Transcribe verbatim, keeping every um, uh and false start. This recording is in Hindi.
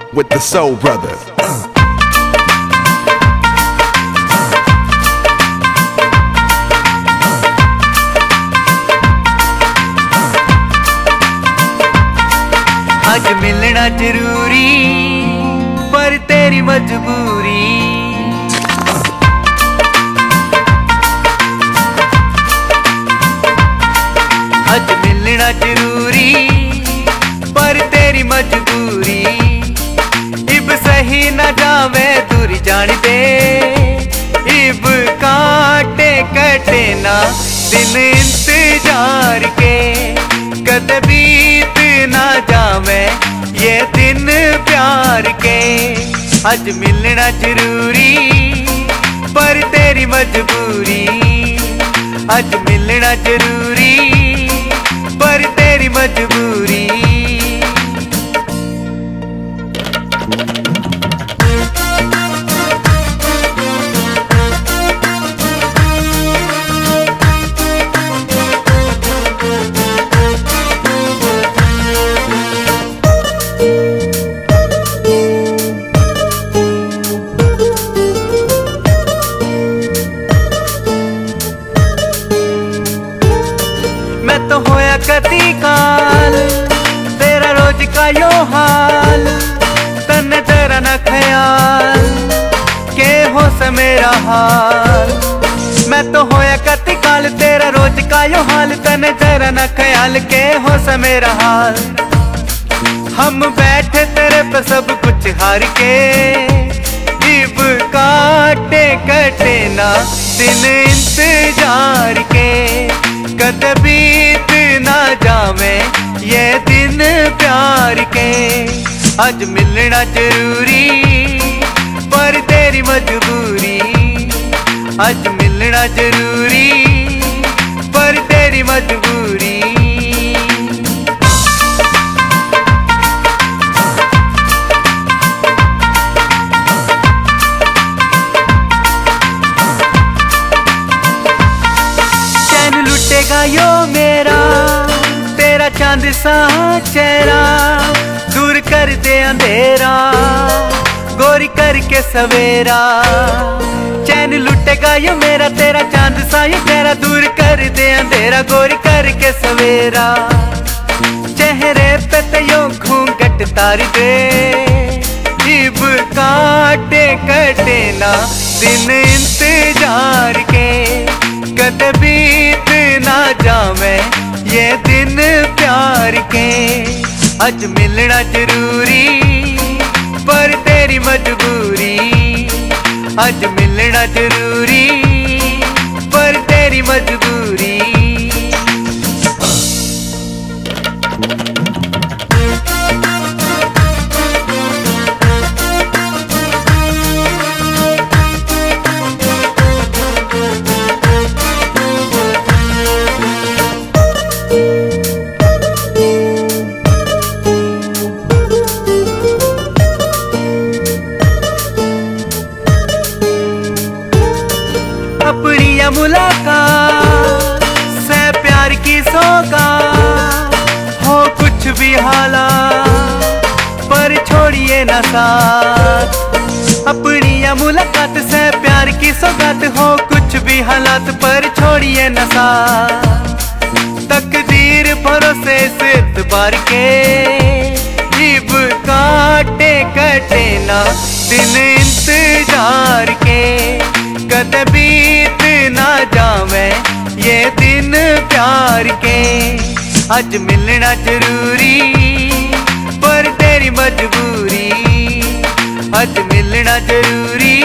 with the Soul Brother. आज मिलना जरूरी पर तेरी मजबूरी, आज मिलना जरूरी पर तेरी मजबूरी। इब सही न जावे दूर जान दे, इब काटे कटे ना दिन इंतजार के, कद बीत ना जावे ये दिन प्यार के। आज मिलना जरूरी पर तेरी मजबूरी, आज मिलना जरूरी पर तेरी मजबूरी। मैं तो होया कती काल तेरा रोज का यो हाल, तन्ने तेरा न ख्याल के हो से मेरा हाल। मैं तो होया कती काल तेरा रोज का यो हाल, तन्ने तेरा न ख्याल के हो से मेरा हाल। हम बैठे तेरे पे सब कुछ हार के, इब काटे कटे ना दिन इंतजार के, कद बीत ना जावे ये दिन प्यार के। आज मिलना जरूरी पर तेरी मजबूरी, आज मिलना जरूरी पर तेरी मजबूरी। लुटेगा यो मेरा तेरा चांद सा चेहरा, दूर कर दे अंधेरा गोरी करके सवेरा। चैन लुटेगा यो मेरा तेरा चांद सा ये चेहरा, दूर कर दे अंधेरा गोरी करके सवेरा। चेहरे पे तो यो घूंघट तार दे, इब काटे कटे ना दिन इंतजार के, कद बीत ना जावे ये दिन प्यार के। आज मिलना जरूरी पर तेरी मजबूरी, आज मिलना जरूरी पर तेरी मजबूरी। अपनी मुलाकात से प्यार की सौगात हो, कुछ भी हालात पर छोड़िए ना साथ। अपनी मुलाकात से प्यार की सौगात हो, कुछ भी हालात पर छोड़िए ना साथ। तकदीर भरोसे से इतबार के, इब काटे कटे ना दिन इंतजार के, कद बीत ना जावे ये दिन प्यार के। आज मिलना जरूरी पर तेरी मजबूरी, आज मिलना जरूरी